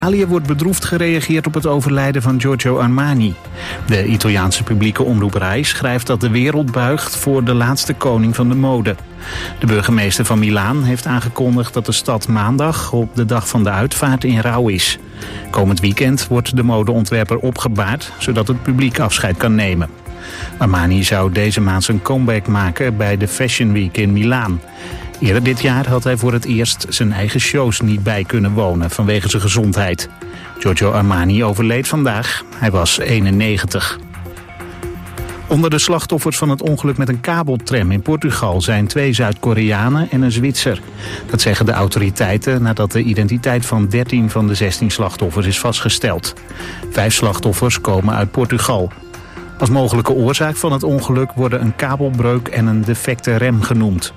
In Italië wordt bedroefd gereageerd op het overlijden van Giorgio Armani. De Italiaanse publieke omroep Rai schrijft dat de wereld buigt voor de laatste koning van de mode. De burgemeester van Milaan heeft aangekondigd dat de stad maandag op de dag van de uitvaart in rouw is. Komend weekend wordt de modeontwerper opgebaard, zodat het publiek afscheid kan nemen. Armani zou deze maand zijn comeback maken bij de Fashion Week in Milaan. Eerder dit jaar had hij voor het eerst zijn eigen shows niet bij kunnen wonen vanwege zijn gezondheid. Giorgio Armani overleed vandaag. Hij was 91. Onder de slachtoffers van het ongeluk met een kabeltram in Portugal zijn 2 Zuid-Koreanen en een Zwitser. Dat zeggen de autoriteiten nadat de identiteit van 13 van de 16 slachtoffers is vastgesteld. 5 slachtoffers komen uit Portugal. Als mogelijke oorzaak van het ongeluk worden een kabelbreuk en een defecte rem genoemd.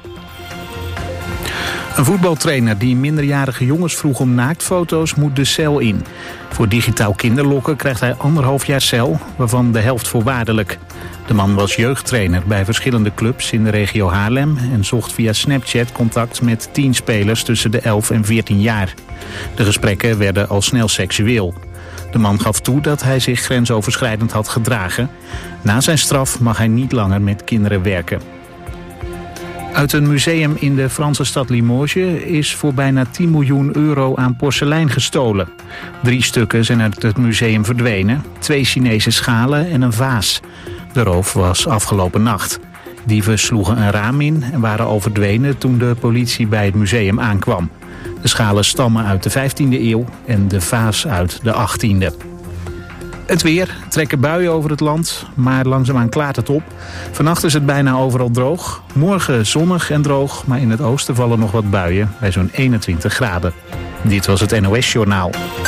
Een voetbaltrainer die minderjarige jongens vroeg om naaktfoto's moet de cel in. Voor digitaal kinderlokken krijgt hij 1,5 jaar cel, waarvan de helft voorwaardelijk. De man was jeugdtrainer bij verschillende clubs in de regio Haarlem en zocht via Snapchat contact met 10 spelers tussen de 11 en 14 jaar. De gesprekken werden al snel seksueel. De man gaf toe dat hij zich grensoverschrijdend had gedragen. Na zijn straf mag hij niet langer met kinderen werken. Uit een museum in de Franse stad Limoges is voor bijna 10 miljoen euro aan porselein gestolen. 3 stukken zijn uit het museum verdwenen, 2 Chinese schalen en een vaas. De roof was afgelopen nacht. Dieven sloegen een raam in en waren al verdwenen toen de politie bij het museum aankwam. De schalen stammen uit de 15e eeuw en de vaas uit de 18e. Het weer, trekken buien over het land, maar langzaamaan klaart het op. Vannacht is het bijna overal droog. Morgen zonnig en droog, maar in het oosten vallen nog wat buien bij zo'n 21 graden. Dit was het NOS Journaal.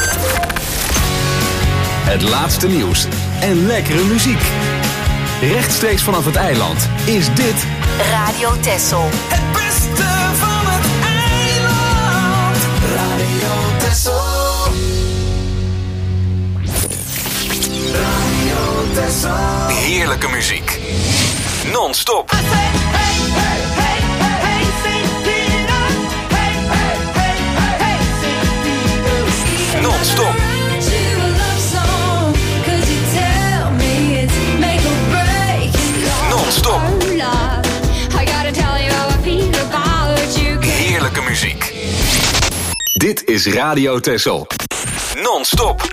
Het laatste nieuws en lekkere muziek. Rechtstreeks vanaf het eiland is dit Radio Texel. Het beste van het eiland. Radio Texel. Radio Texel. heerlijke muziek. Non-stop. Non-stop. Non-stop. Heerlijke muziek. Dit is Radio Texel. Non-stop.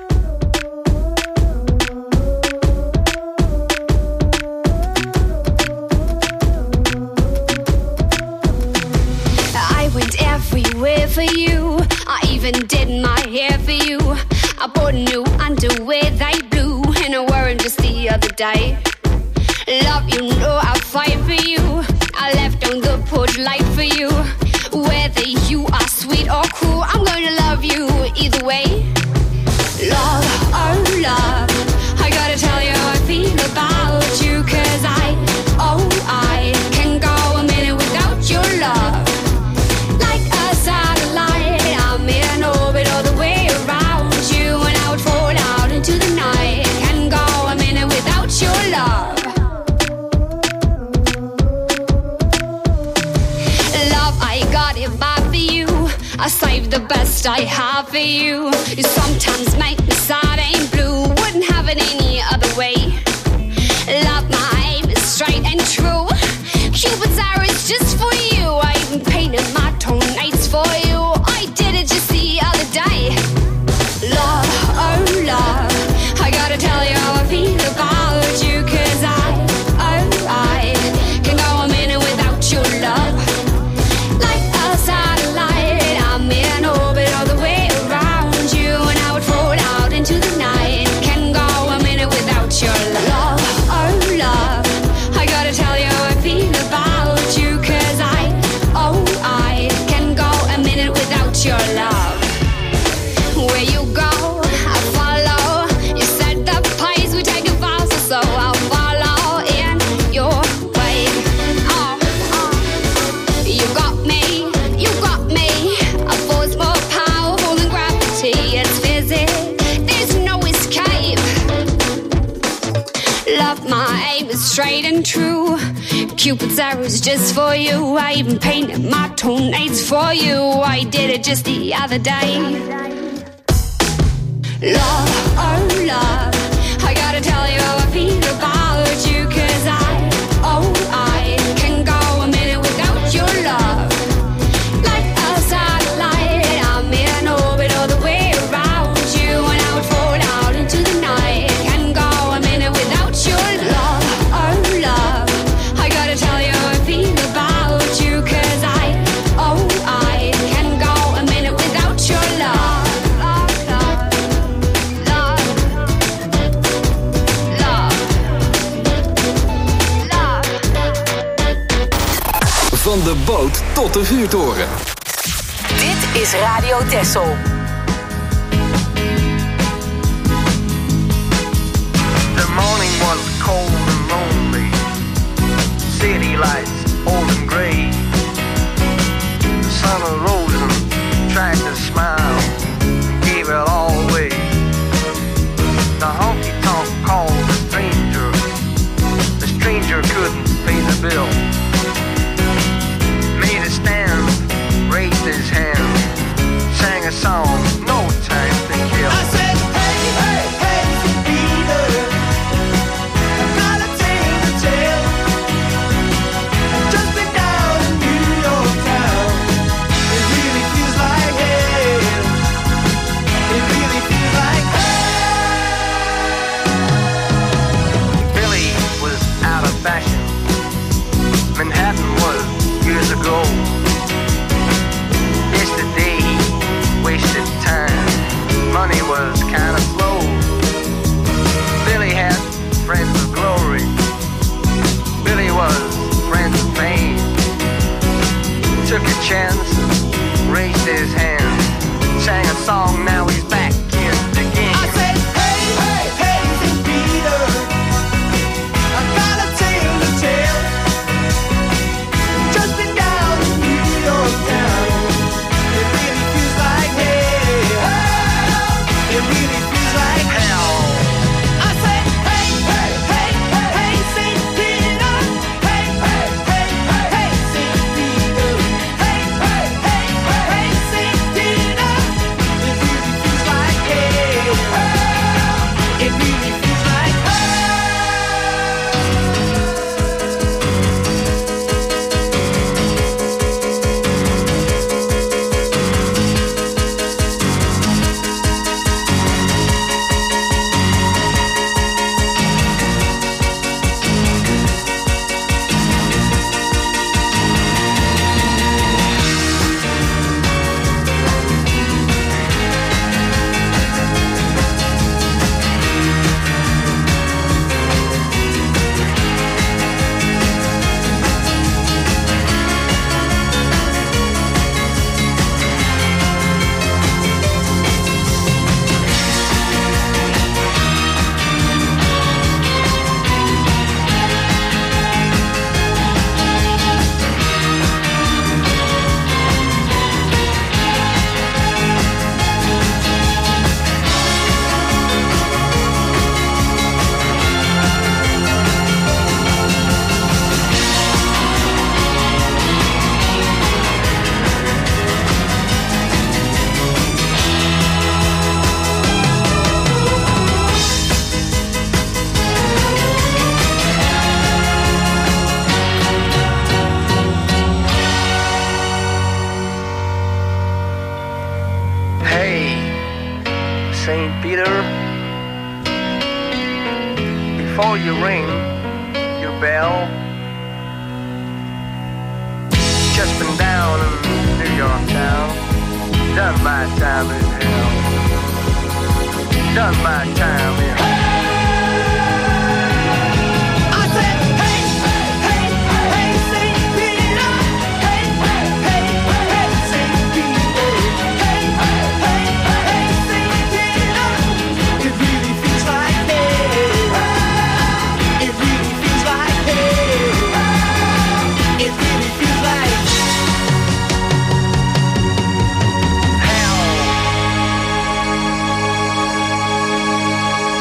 Everywhere for you, I even did my hair for you. I bought new underwear, they blue, and I wore them just the other day. Love, you know I'll fight for you. I left on the porch light for you. Whether you are sweet or cruel, I'm gonna love you either way. Love, oh love, I gotta tell you how I feel about you, 'cause I can go a minute without your love. I save the best I have for you. You sometimes make me sad and blue. Wouldn't have it any other way. Love, my aim is straight and true. Cupid's arrow is just for you. I even painted my toenails for you. I did it just the other day. Love, oh love, I gotta tell you how I feel about you, 'cause I can go a minute without your love. Straight and true. Cupid's arrows just for you. I even painted my toenails for you. I did it just the other day. Love, oh love, I gotta tell you how I feel about you, 'cause I can go a minute without your love. Like a satellite, I'm in orbit all the way around you, and I would fall out into the night. Can go a minute without your love, oh love, I gotta tell you how I feel about you, 'cause I can go a minute without your love. Van de boot tot de vuurtoren. Dit is Radio Texel. The morning was cold and lonely. City lights old and gray. The sun arose and tried to smile, gave it all away. The honky-tonk called the stranger. The stranger couldn't pay the bill. Made a stand, raised his hand, sang a song, no time to kill. I said, hey, hey, hey, Peter, I've got a tale to tell. Just been down in New York town. It really feels like hell. It really feels like hell. Billy was out of fashion. Manhattan was years ago. Yesterday he wasted time. Money was kind of slow. Billy had friends of glory. Billy was friends of fame. Took a chance, raised his hand, sang a song, now he's back in the game. I said, hey, hey, hey, Peter, I've got a tale to tell. Just been down in New York town. It really feels like hell. It really feels like Hell. I said, hey, hey, hey, hey, St. Peter. Hey, hey, hey, hey, St. Peter. Hey, hey, hey, hey, St. Peter. It really feels like hell. It really feels like hell. Hey, St. Peter, before you ring your bell, just been down in New York town, done my time in hell, done my time in hell. I said, hey, hey, hey, St. Peter. Hey, hey, hey, hey, St. Peter. Hey, hey, hey, hey, St. Peter. It really feels like hell. It really feels like hell. It really feels like Hell.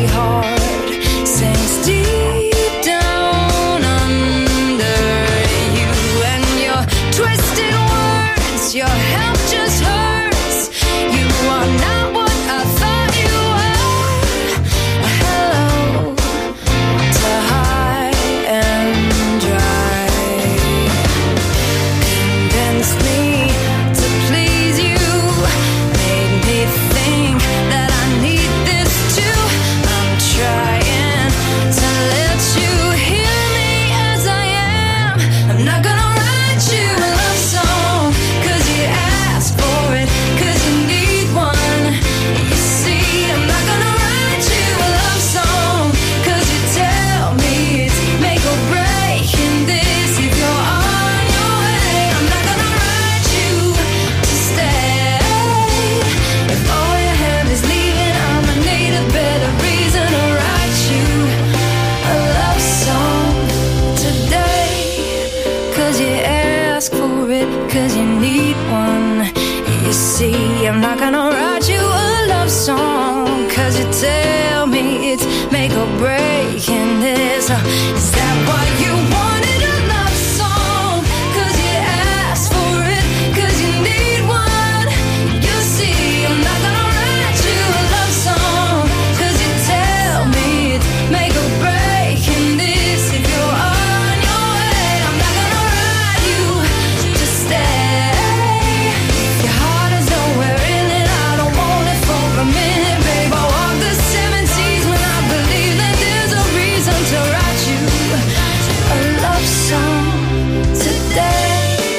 heart sinks deep down under you, and your twisted words, your help just hurts. You are not what I thought you were. Hello to high and dry. Convinced me to please you, made me think that I need this too. I'm trying to let you hear me as I am. I'm not gonna write you a love song, 'cause you asked for it, 'cause you need one. You see, I'm not gonna write you a love song, 'cause you tell me it's make or break in this. If you're on your way, I'm not gonna write you to stay. If all you have is leaving, I'ma need a better reason to write you a love song today. 'Cause you ask for it, 'cause you need one. You see, I'm not gonna write you a love song, 'cause you tell me it's make or break in this. Is that why you wanted a love song? 'Cause you asked for it, 'cause you need one. You see, I'm not gonna write you a love song, 'cause you tell me it's make or break in this. If you're on your way, I'm not gonna write you to stay. Your heart is nowhere in it, I don't want it for a minute, babe. I walk the 7 seas when I believe that there's a reason to write you a love song today.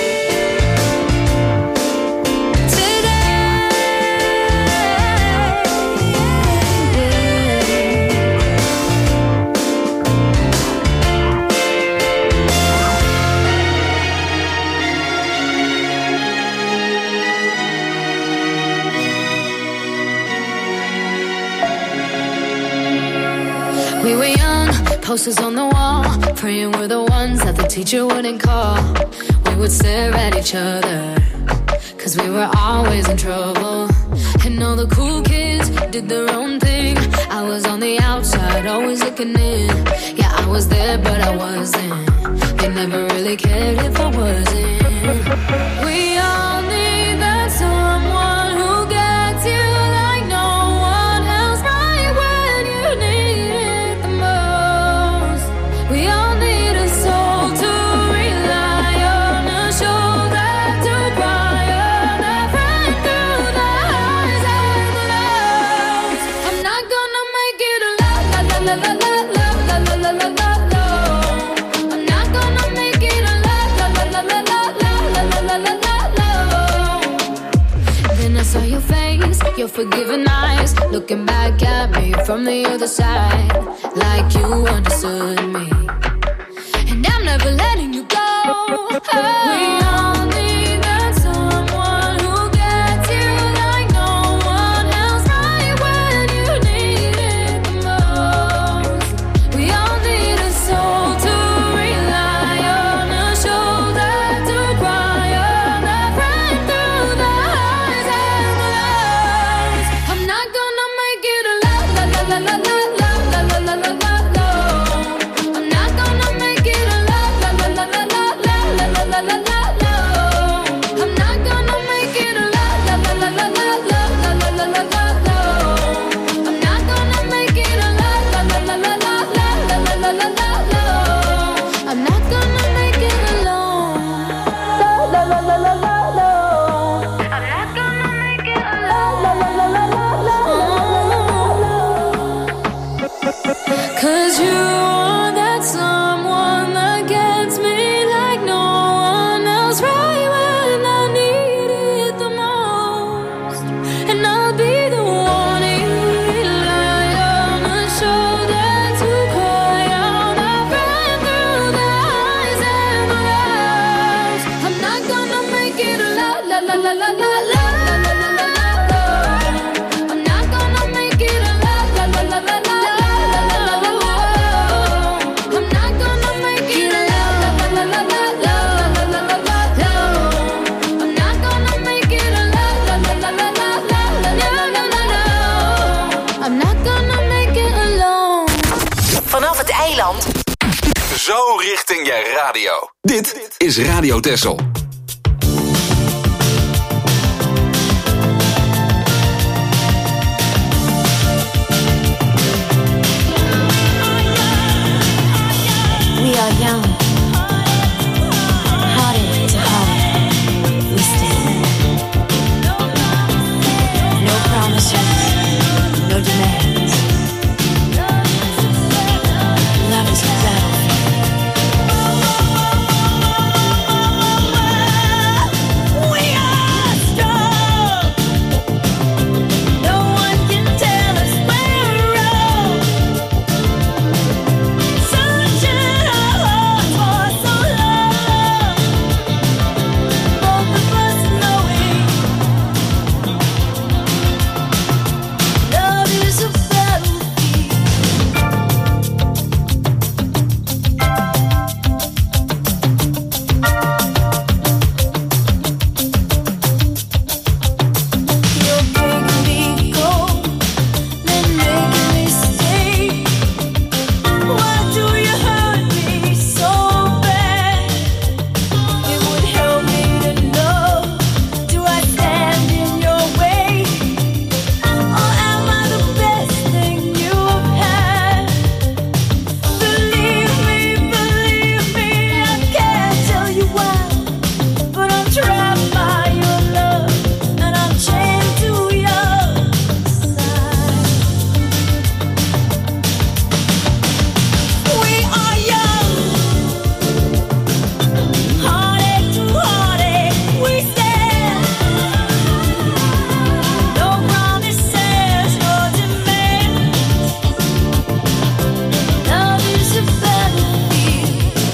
We were young, posters on the wall, praying we're the ones that the teacher wouldn't call. We would stare at each other, 'cause we were always in trouble. And all the cool kids did their own thing. I was on the outside, always looking in. Yeah, I was there, but I wasn't. They never really cared if I wasn't. We all need that someone who gets you like no one else, right when you need it the most. We all need a soul to rely on, a shoulder to cry on, a friend through the highs and the lows. I'm not gonna make it a la la la la la la la la la la la la. I'm not gonna make it a la la la la la la la la la la la la. Then I saw your face, your forgiving eyes, looking back at me from the other side, like you understood me. And I'm never letting you go. We all need that someone who gets you like no one else, right when you need it the most. We all need a soul to rely on, a shoulder to cry on, a friend through the highs and the lows. I'm not gonna make it a la la la la la la la la la la la la. I'm not gonna make it a la la la la la la la la la la la la. I'm not gonna make it a la la la la la la la la la la la la. I'm not gonna make it a la la la la la la la la la la la. I'm not gonna make it alone. La la la la la la. I'm not gonna make it alone. La la la la la la la. 'Cause you are that someone that gets me like no one else, right when I need it the most. And I'll be the one you rely on, a shoulder to cry on, a friend through the highs and the lows. I'm not gonna make it a la la la la la la la. I'm not gonna make it a la la la la la la la la la la. eiland. Zo richting je radio. Dit is Radio Texel. We are young, heartache to heartache, we stand. No promises, no demands. Love is a battlefield. We are strong. No one can tell us we're wrong. Searching our hearts for so long. Both of us knowing love is a battlefield. You're breaking me cold, then making me stay. Why do you hurt me so bad? It would help me to know. Do I stand in your way, or am I the best thing you've had? Believe me, I can't tell you why, but I'm trapped by your love, and I'm chained to your side. We are young, heartache to heartache, we stand. No promises, no demands. Love is a battlefield.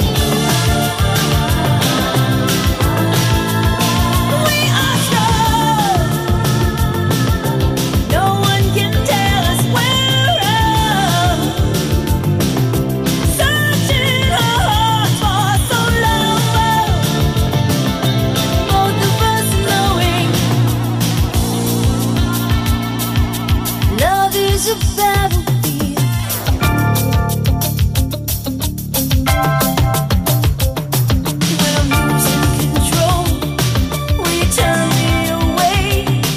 We are strong. No one can tell us we're wrong. Searching our hearts for so long. Both of us knowing love is a battlefield. When I'm losing control, will you turn me away,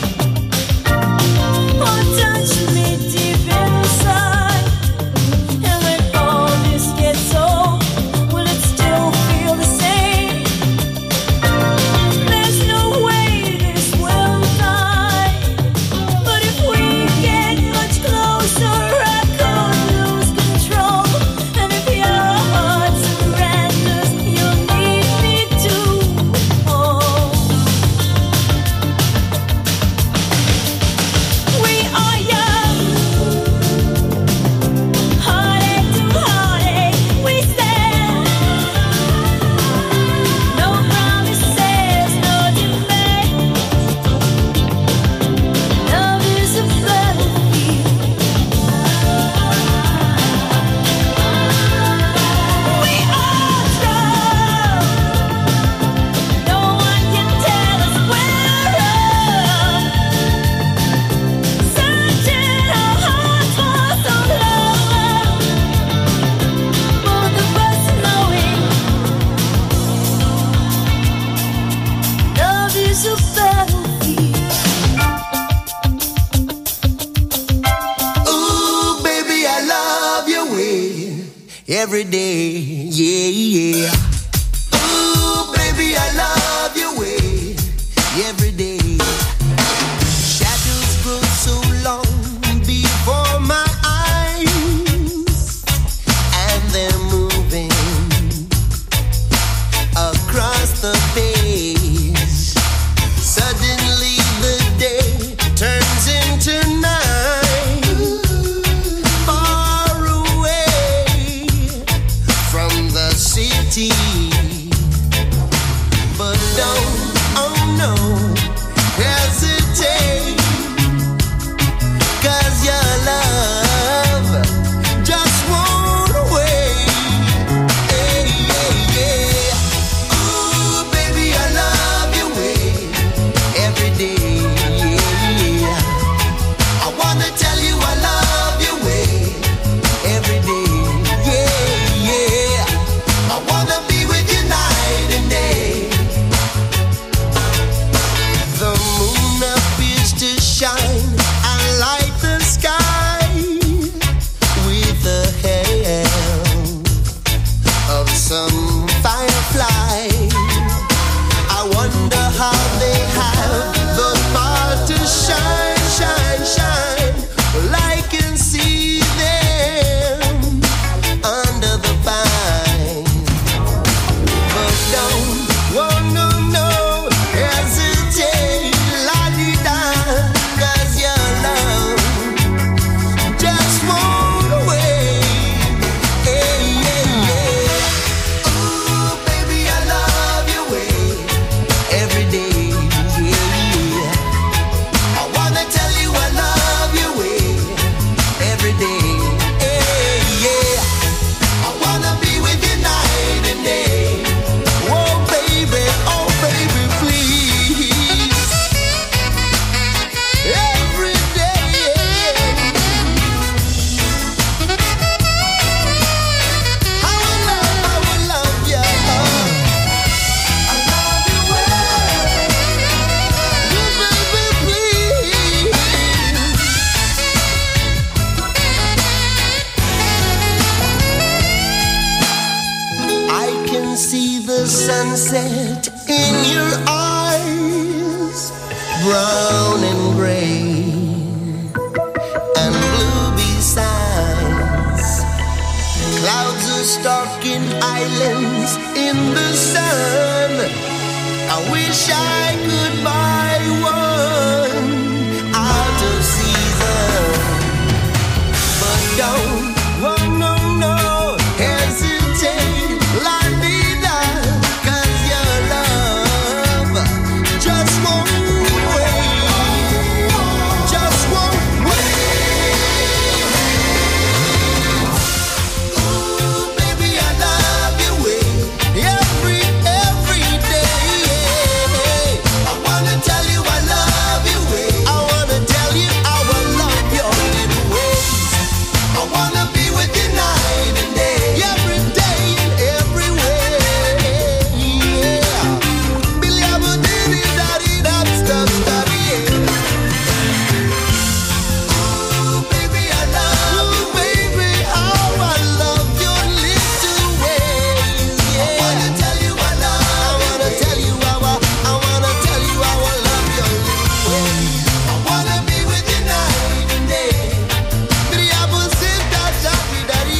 or touch me deep inside? And when all this gets old, will it still feel the same? There's no way this will die, but if we get much closer, I could lose control. And if your heart surrenders, you'll need me to hold. We are young, heartache to heartache, we stand. No promises, no demands. Love is a battlefield. We are strong. No one can tell us we're wrong. Searching our hearts for so long. Both of us knowing love is a battlefield. Ooh, baby, I love your way every day, yeah, yeah. Ooh, baby, I love your way every day. Shadows grow so long before my eyes, and they're moving across the page. Suddenly the day turns into night, far away from the city sunset in your eyes, brown and gray and blue besides. Clouds are stalking islands in the sun. I wish I could buy one out of season, but don't, oh no, no, hesitate, la vida, 'cause your love just won't wait, just won't wait. Ooh, baby, I love your way every day. I wanna tell you I love your way. I wanna tell you how I love your little ways. I wanna be with you night and day, every day and every way. Yeah. Billy Abba diddy daddy that stuff daddy. Ooh, baby, I love you, baby. How I love your little ways. Yeah. I wanna tell you I love. I wanna tell you how I wanna tell you how I love your little ways. I wanna be with you night and day. Billy Abba said that daddy daddy.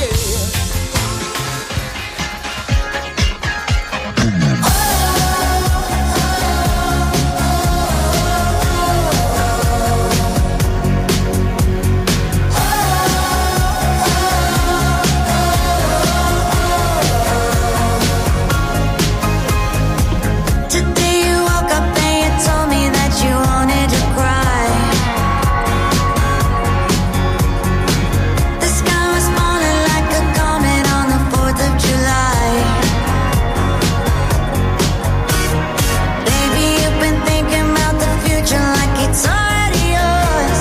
Today you woke up and you told me that you wanted to cry. The sky was falling like a comet on the 4th of July. Baby, you've been thinking about the future like it's already yours.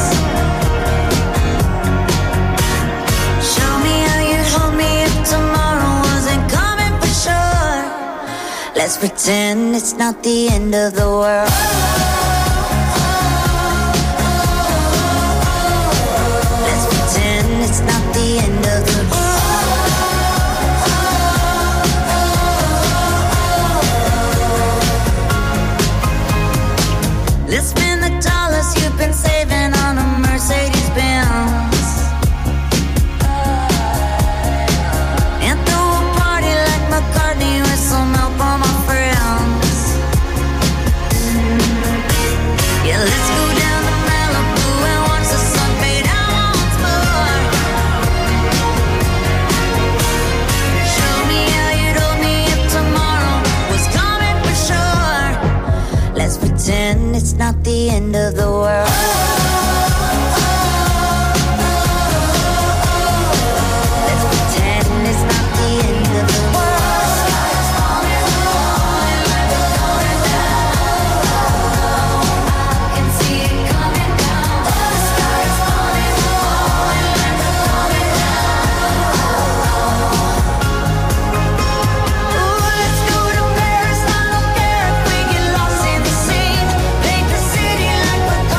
Show me how you'd hold me if tomorrow wasn't coming for sure. Let's pretend it's not the end of the world. Let's pretend it's not the end of the world. Let's spend the dollars you've been saving on a Mercedes Benz and throw a party like McCartney with some help from my friends. Yeah, let's go down to Malibu and watch the sun fade out once more. Show me how you'd hold me if tomorrow was coming for sure. Let's pretend it's not the end of the world. Let's pretend it's not the end of the world. I can see it coming down. The sky is falling, falling like a coming down. Ooh, let's go to Paris. I don't care if we get lost in the sea. Paint the city like we're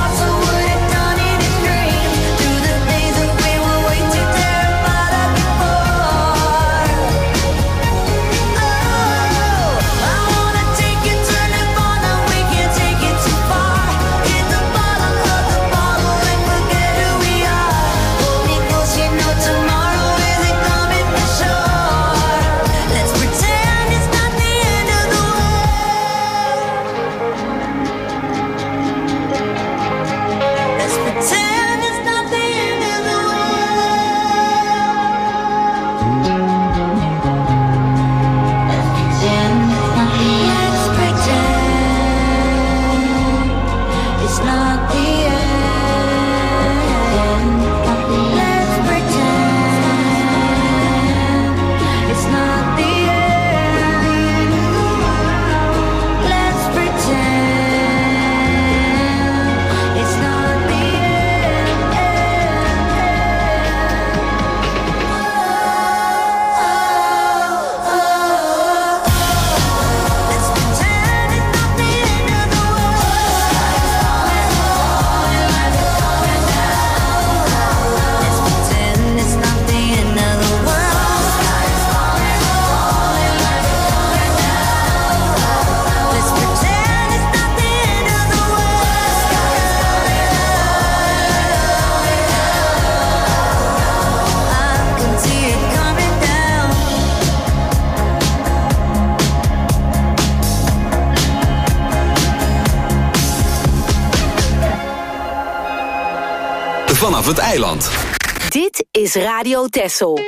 het eiland. Dit is Radio Texel.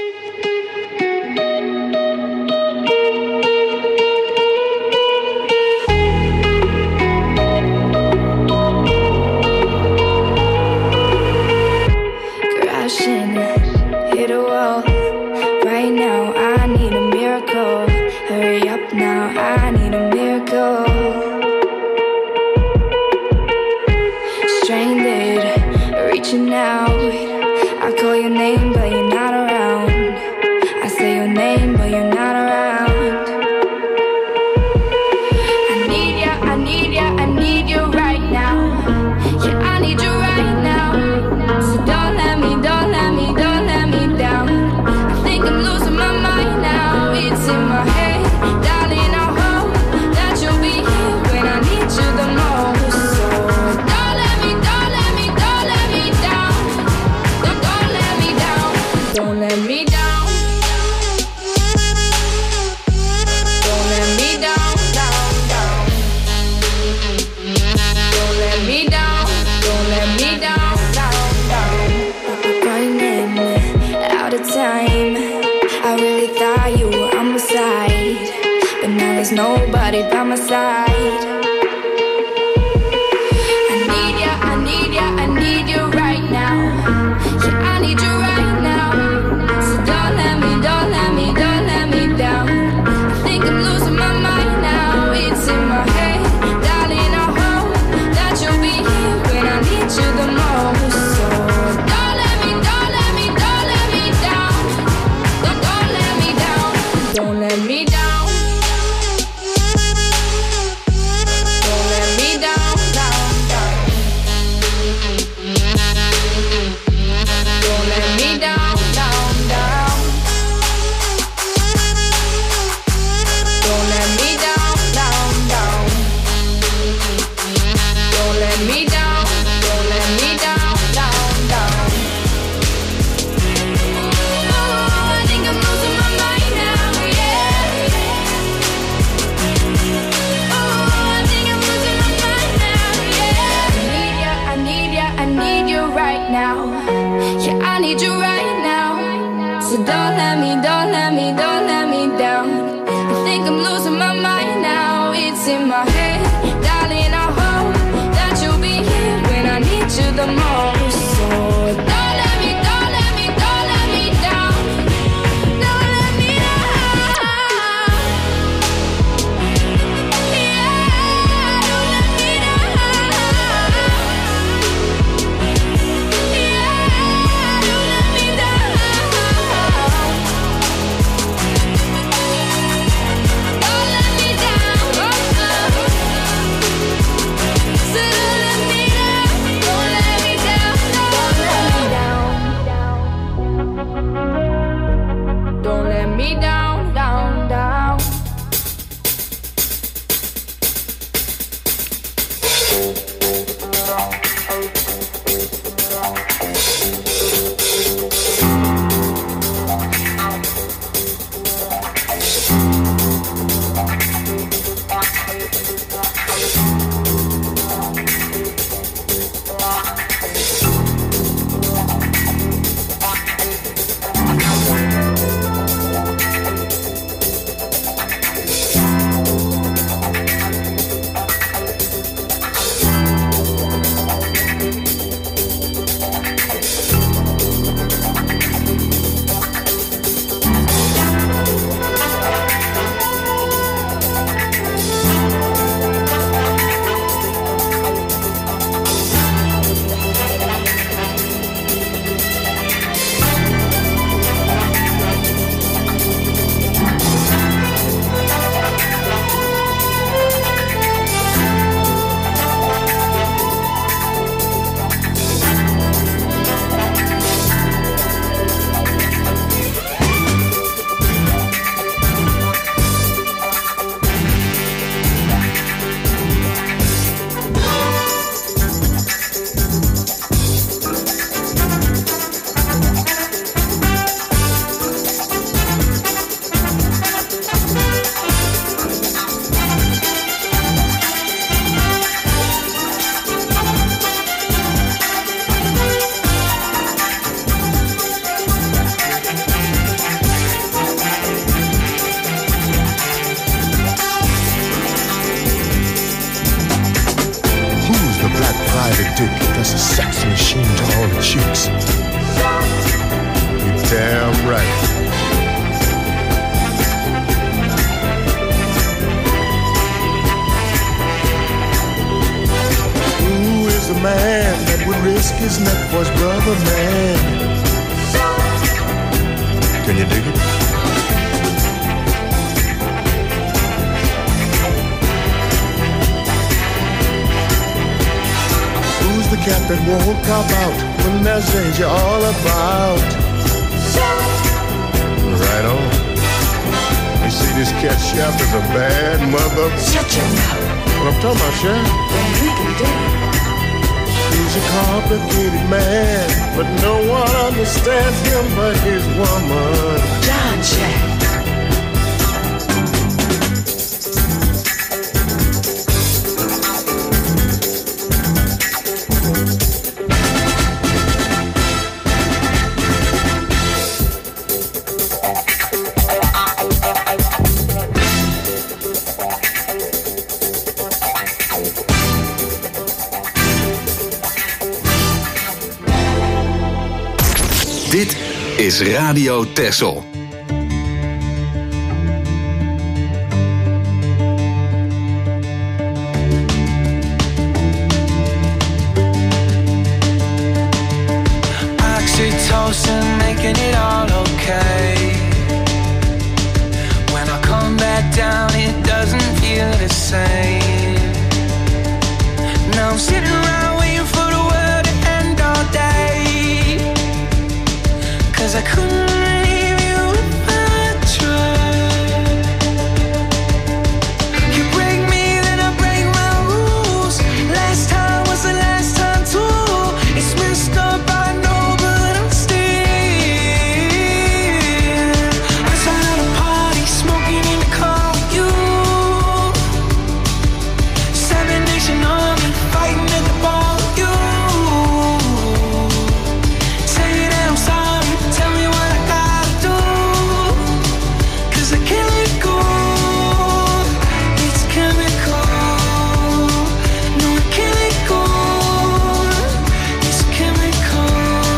Crashing, hit a wall. Right now, I need a miracle. Hurry up now, I need a miracle. Stranded, reaching out. I call your name, but you're not around. I say your name, but you're not around. I need ya, I need ya, I need you right now. Yeah, I need you right now. So don't let me down. I think I'm losing my mind now. It's in my head, darling. I hope that you'll be here when I need you the most. So don't let me down. Don't let me down. Don't let me down. Don't let me down. Don't let me down. Don't let me down. Don't let me down. Running out of time. I really thought you were on my side, but now there's nobody by my side. I need ya, I need ya, I need you right now. Yeah, I need you right now. So don't let me down. I think I'm losing my mind now. It's in my head, darling. I hope that you'll be here when I need you the most. So don't let me down. Don't let me down. Don't let me down. Don't let me down. Don't let me down. Don't let me down. Don't let me down. Don't let me down. Oh, I think I'm losing my mind now, yeah. Oh, I think I'm losing my mind now, yeah. I need ya, I need you right now. Yeah, I need you right now. So don't let me down. I think I'm losing my mind now. It's in my head, darling. I hope that you'll be here when I need you the most. So don't let me down. Don't let me down. Don't let me down. Yeah, don't let me down. Yeah, don't let me down. Don't let me down. So don't let me down. Don't let me down. Don't let me down. his neck for his brother, man. Can you dig it? Who's the cat that won't cop out when there's danger all about? Right on. You see, this cat chef is a bad mother. Shut your mouth. What I'm talking about, chef? Well, he can do it. He's a complicated man, but no one understands him but his woman. John Jack. Dit is Radio Texel. Oxytocin making it all okay. When I come back down, it doesn't feel the same. Now I'm sitting around waiting for the world to end all day. 'Cause I couldn't leave you if I tried. You break me, then I break my rules. Last time was the last time too. It's messed up, I know, but I'm still outside of the party, smoking in the car with you. Seven Nation Army fighting at the bar with you. Say that I'm sorry, tell me what I gotta do. 'Cause I can't let go. It's chemical. No, I can't let go. It's chemical.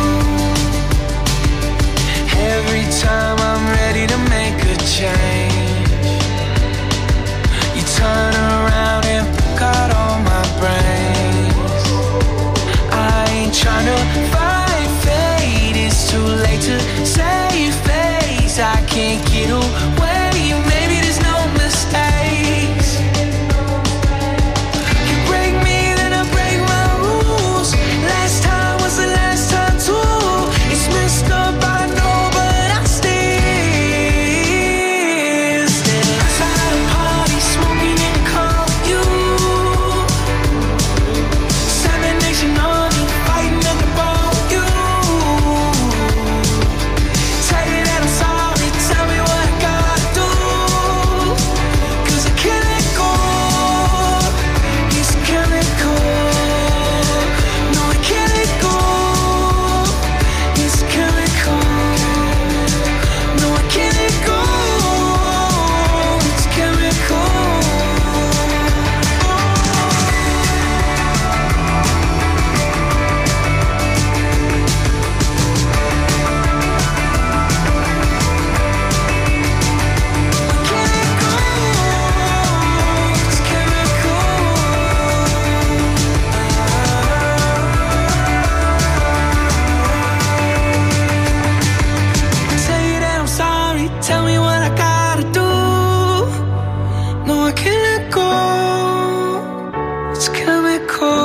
Every time I'm ready to make a change, you turn around and pick out all my brains. I ain't trying to fight fate, it's too late to save face. I can't get away, maybe there's no mistakes. You break me, then I break my rules. Last time was the last time too. It's messed up, I know, but I'm still outside of the party, smoking in the car with you. Seven Nation Army fighting at the bar with you. Say that I'm sorry, tell me what I gotta do. 'Cause I can't let go. It's chemical. No, I can't let go. It's chemical. No, I can't let go. It's chemical. Say that I'm sorry, tell me what I gotta do. No, I can't let go. It's chemical.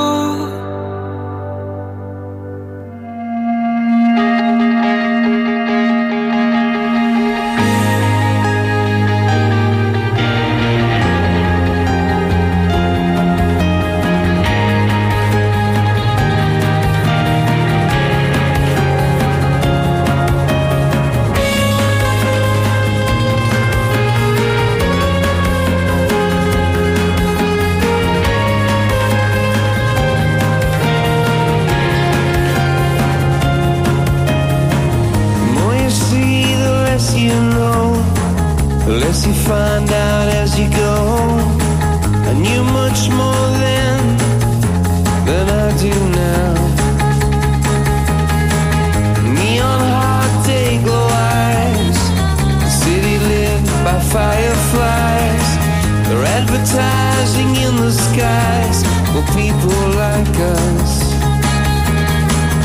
The more you see, the less you know. The less you find out as you go. I knew much more then than I do now. Neon heart day glow eyes. The city lit by fireflies. They're advertising in the skies for people like us.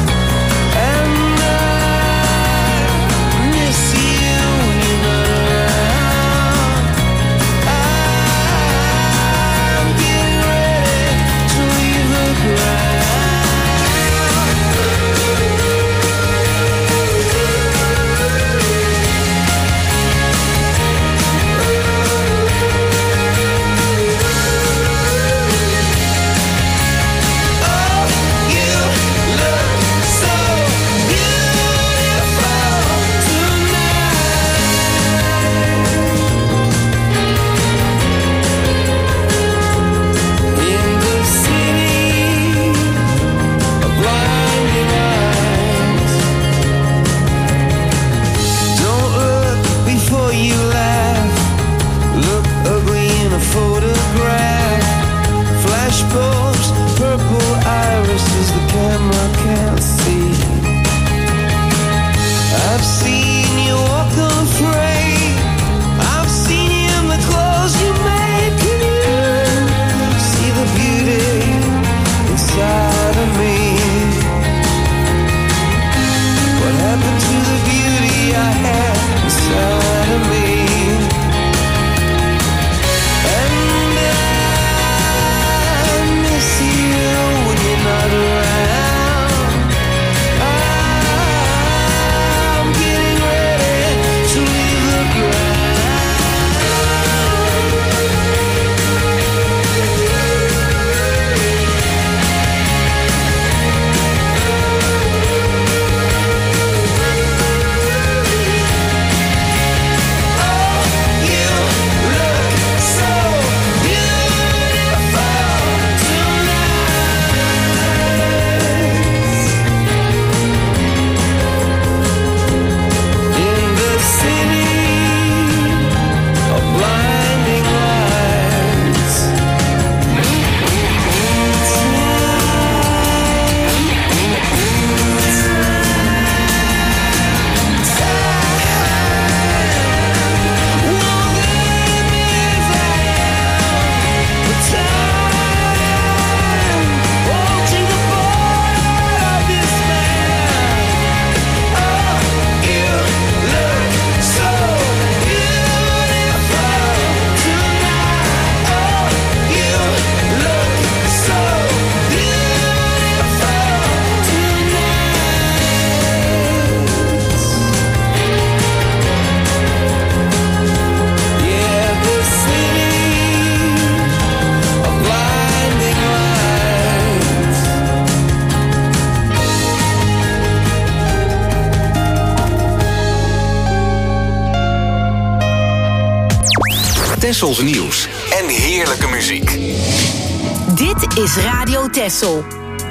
Tessels nieuws en heerlijke muziek. Dit is Radio Tessel.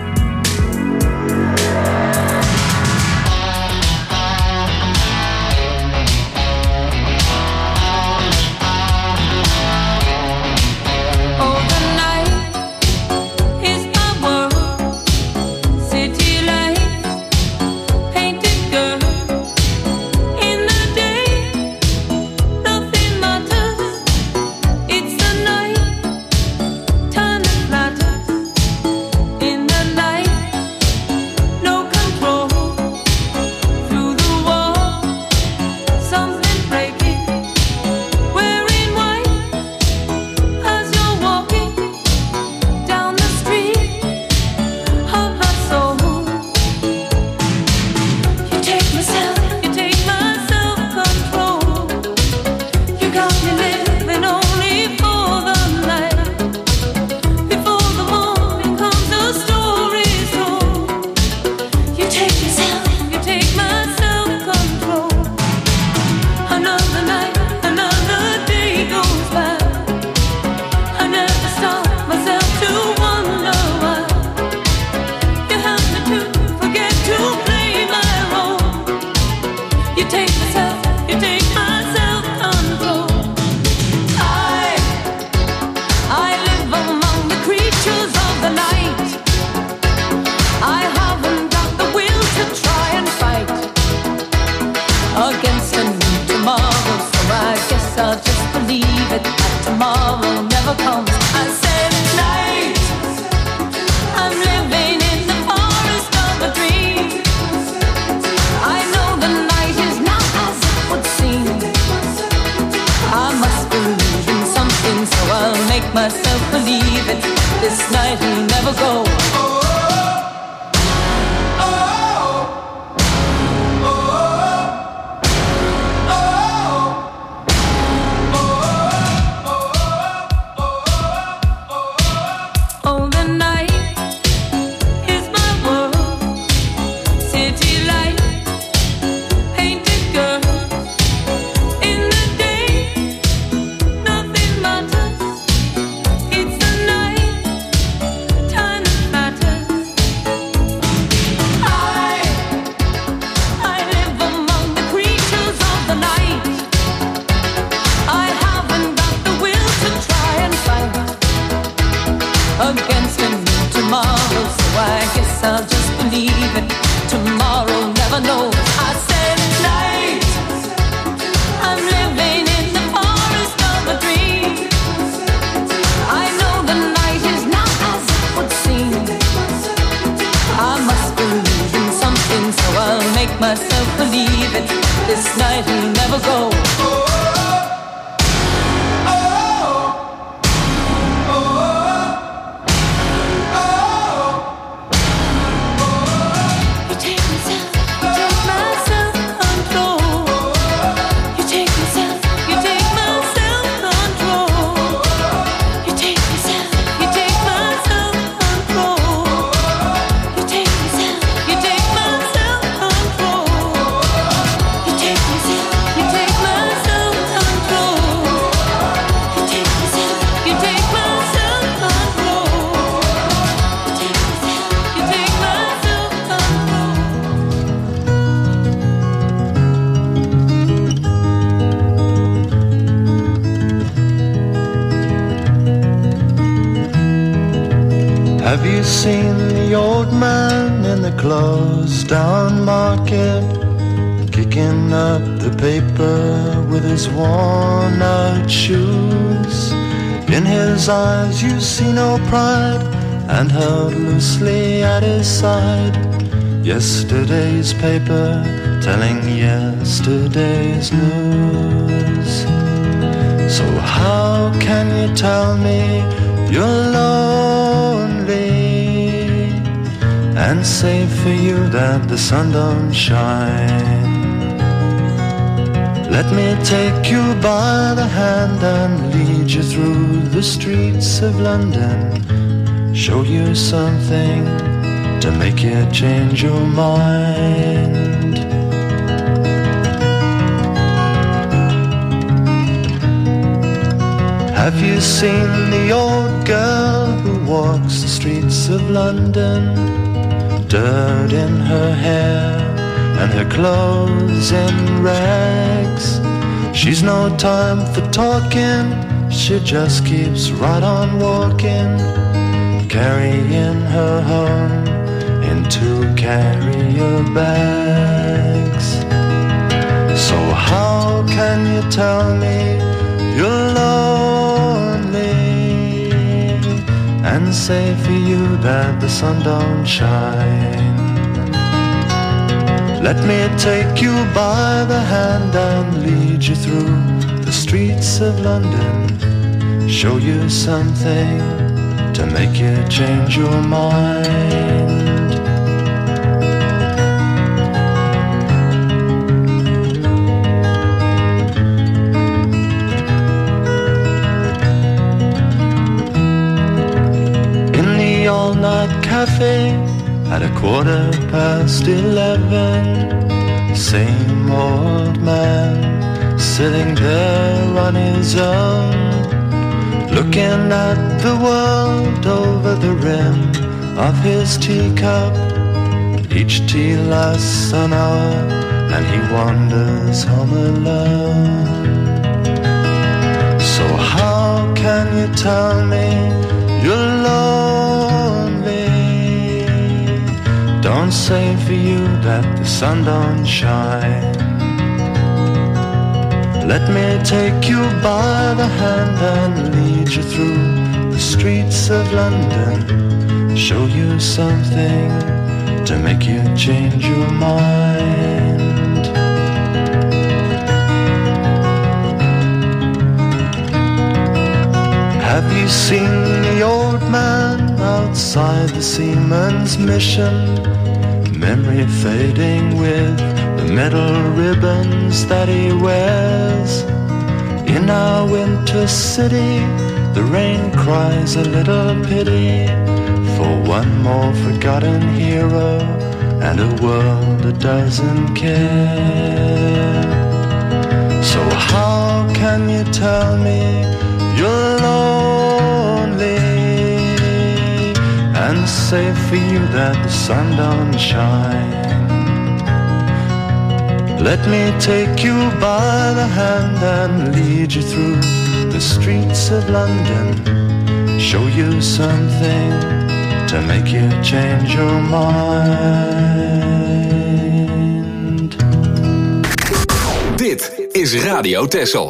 Have you seen the old man in the closed down market, kicking up the paper with his worn out shoes? In his eyes you see no pride, and held loosely at his side, yesterday's paper telling yesterday's news. So how can you tell me you're lonely and say for you that the sun don't shine? Let me take you by the hand and lead you through the streets of London, show you something to make you change your mind. Have you seen the old girl who walks the streets of London? Dirt in her hair and her clothes in rags. She's no time for talking, she just keeps right on walking, carrying her home in 2 carrier bags. So how can you tell me you're lonely and say for you that the sun don't shine? Let me take you by the hand and lead you through the streets of London, show you something to make you change your mind. In the all-night cafe at 11:15, same old man sitting there on his own, looking at the world over the rim of his teacup. Each tea lasts an hour and he wanders home alone. So how can you tell me you're lonely? Don't say for you that the sun don't shine. Let me take you by the hand and lead you through the streets of London, show you something to make you change your mind. Have you seen the old man outside the Seaman's Mission? Memory fading with the metal ribbons that he wears. In our winter city, the rain cries a little pity for one more forgotten hero and a world that doesn't care. So how can you tell me you're lonely and say for you that the sun don't shine? Let me take you by the hand and lead you through the streets of London, show you something to make you change your mind. Dit is Radio Texel.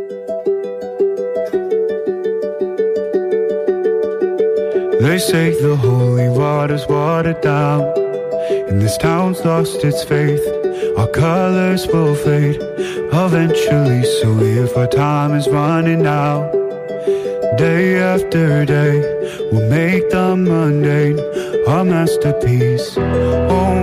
They say the holy water's watered down, and this town's lost its faith. Our colors will fade eventually, so if our time is running out, day after day, we'll make the mundane our masterpiece. Oh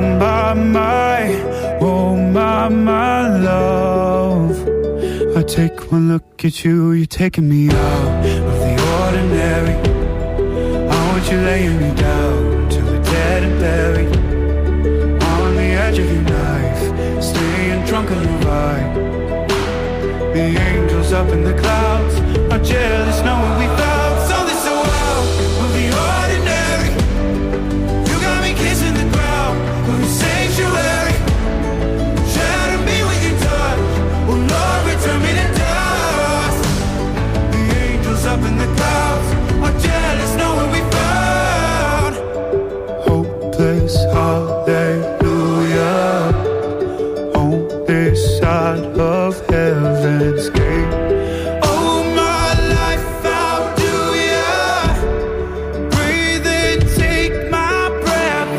my love, I take one look at you, you're taking me out of the ordinary. I want you laying me down till we're dead and buried, on the edge of your knife, staying drunk on your ride. The angels up in the clouds are jealous knowing we found something so out of the ordinary. You got me kissing the ground of your sanctuary, shatter me with your touch, oh Lord, return me to dust. The angels up in the clouds are jealous knowing we found hopeless hallelujah on this side of heaven's gate. Oh my life, how do ya breathe and take my breath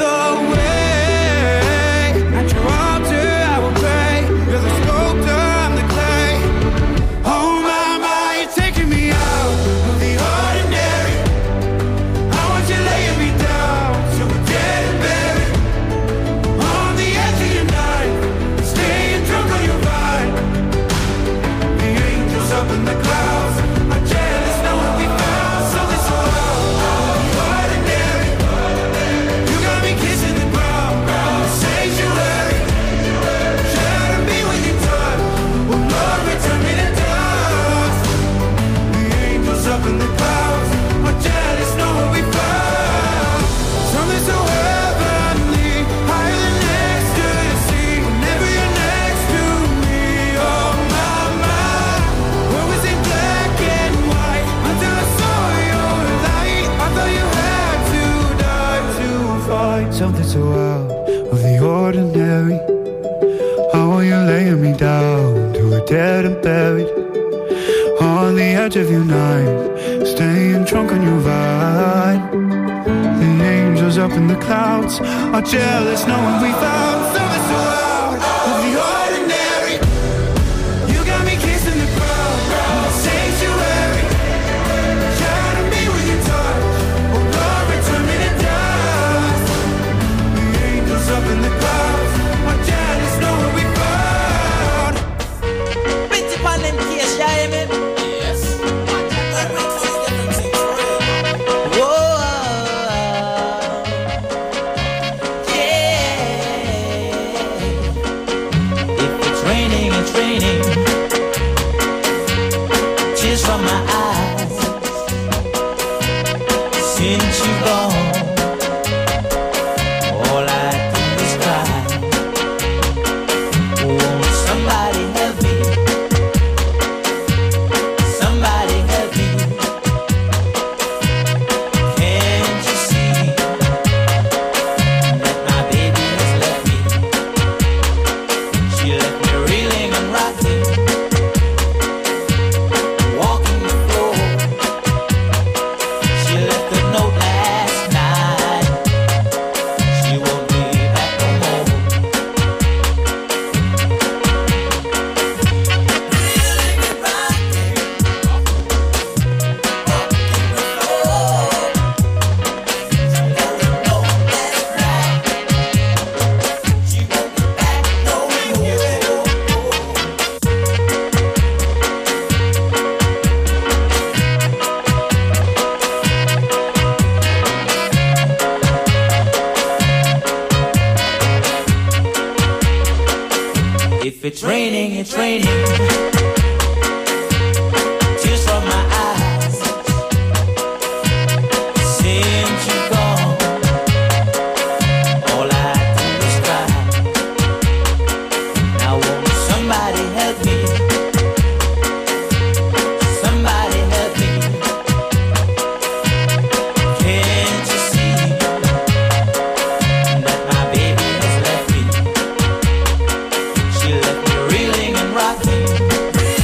away? At your altar I will pray, you're the sculptor, I'm the clay. Oh my, you're taking me out of the ordinary. I want you laying me down till we're dead and buried, on the edge of your knife, staying drunk on your ride. The angels dead and buried on the edge of your knife, staying drunk on your vine. The angels up in the clouds are jealous knowing we found something so out of the ordinary. You got me kissing the ground, sanctuary. Shadow me with your touch, oh Lord, return me to dust. The angels up in the clouds are jealous knowing we found. Pretty pan them case, yeah, amen. Yes. Whoa, yeah. If it's raining, it's raining. Tears from my eyes. Since you've gone, all I do is cry. Won't somebody help me? Somebody help me. Can't you see that my baby has left me? She left me reeling and rocking, walking the floor. She left a note last night. She won't be back no more. If it's raining, it's raining. Tears from my eyes. Since you're gone, all I do is cry. Now won't somebody help me? Somebody help me. Can't you see that my baby has left me? She left me reeling and rocking,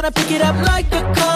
gotta pick it up like a car.